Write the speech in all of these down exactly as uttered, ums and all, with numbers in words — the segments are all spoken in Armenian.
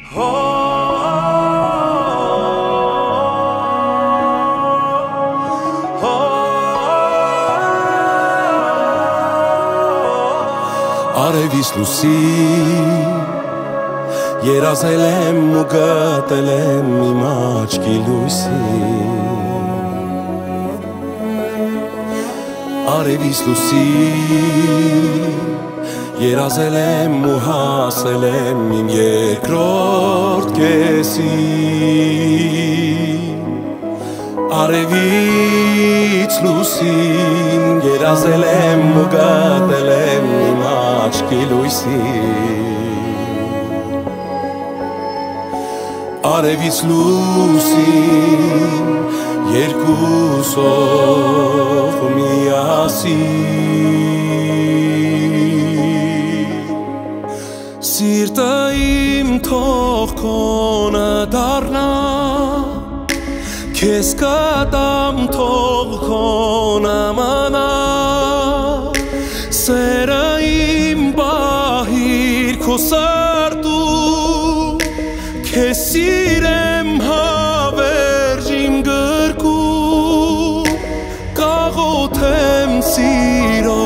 Արևիս լուսի երազել եմ ու գտել եմ իմ աչքի լույսին Արևիս լուսի երազել եմ ու հասել եմ իմ երկրորդ կեսին Արևից լուսին երազել եմ ու գտել եմ իմ աչքի լույսին Արևից լուսին երկուսով միասին Սիրտը իմ թող քոնը դառնա Քեզ կտամ թող քոնը մնա Սերը իմ բահիր քո սրտում Քեզ սիրեմ հավերժ իմ գրկում Կաղոթեմ սիրո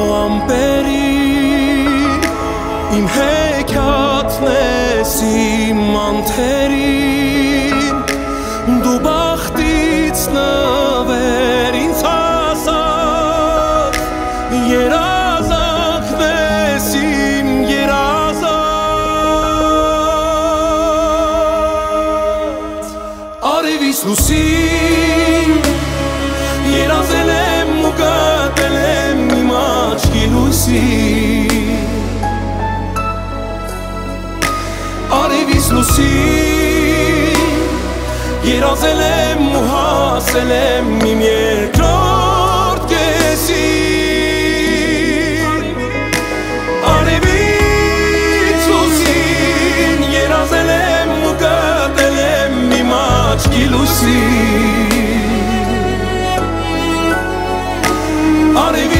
ամպերին Իմ հեքիաթն ես իմ անթերին Դու բախտից նվեր ինձ հասած Երազանքն ես իմ երազած Արևից լուսին երազել եմ ու գտել եմ իմ աչքի լույսին Արևից լուսին երազել եմ ու հասել եմ իմ երկրորդ կեսին Արևից լուսին երազել եմ ու գտել եմ իմ աչքի լույսին Արևից